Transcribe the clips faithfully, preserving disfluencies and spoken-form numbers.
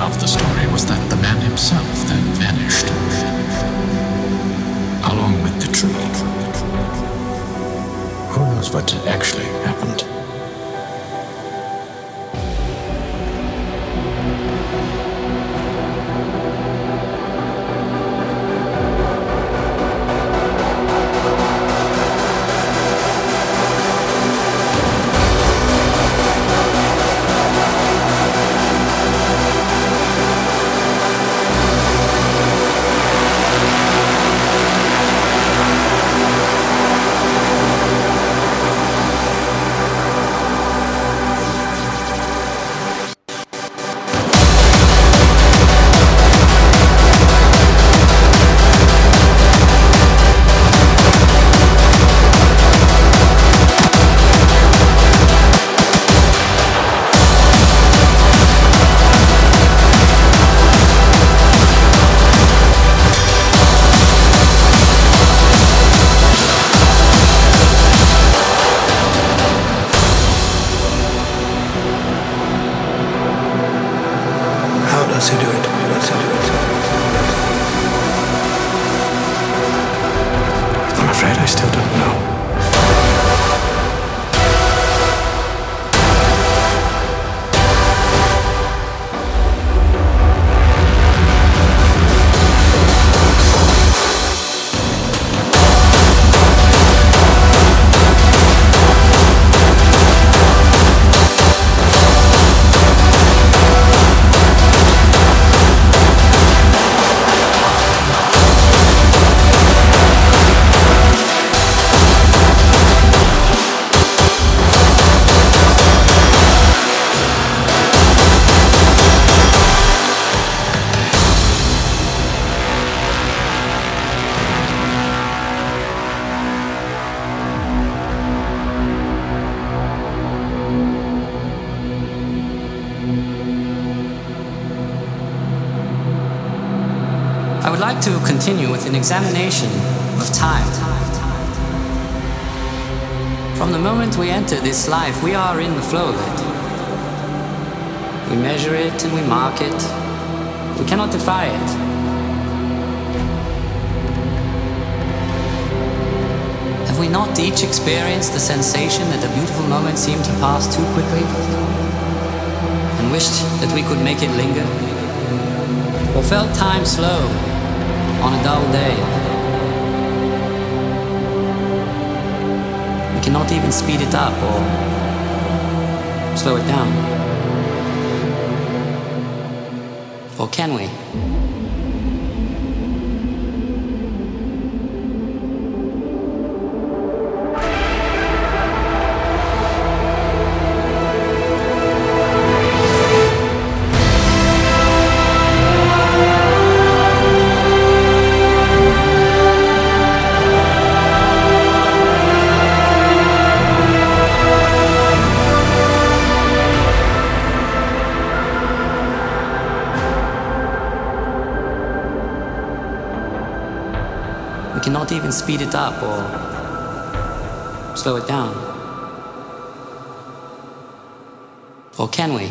of the story was that the man himself then vanished, along with the tree. Who knows what actually happened? To continue with an examination of time. From the moment we enter this life, we are in the flow of it. We measure it and we mark it. We cannot defy it. Have we not each experienced the sensation that a beautiful moment seemed to pass too quickly and wished that we could make it linger? Or felt time slow on a dull day? We cannot even speed it up or slow it down. Or can we? Cannot even speed it up or slow it down. Or can we?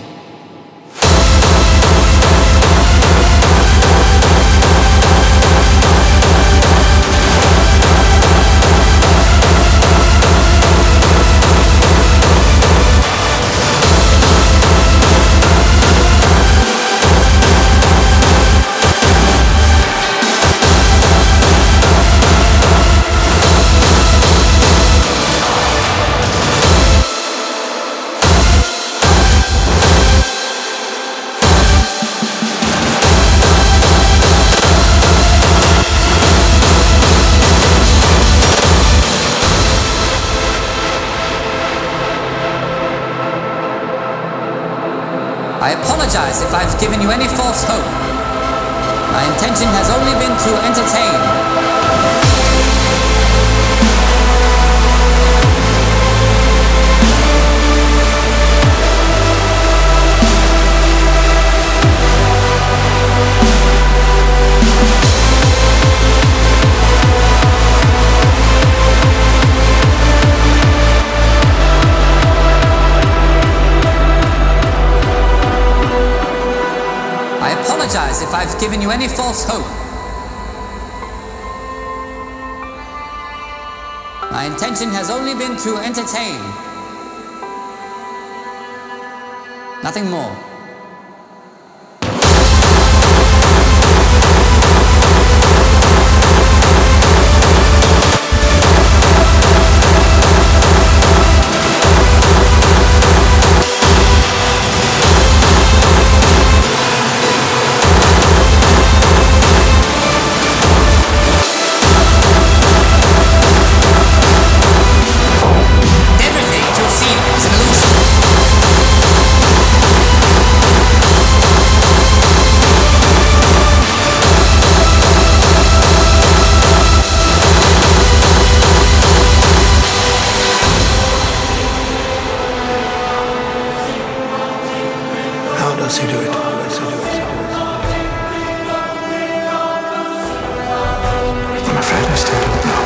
I apologize if I've given you any false hope. My intention has only been to entertain. I apologize if I've given you any false hope. My intention has only been to entertain. Nothing more. does he do it? How does he do it? I'm afraid I still don't know.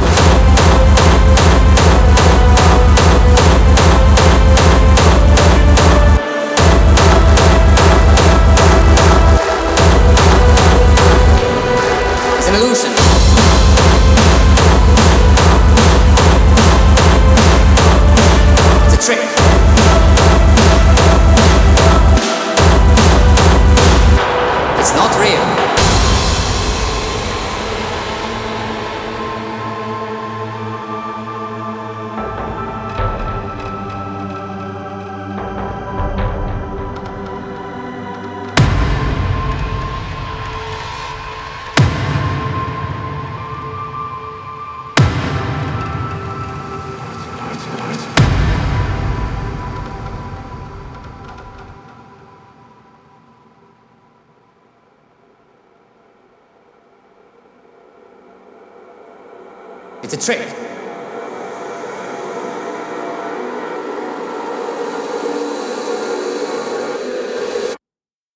It's an illusion. It's a trick. It's not real. It's a trick.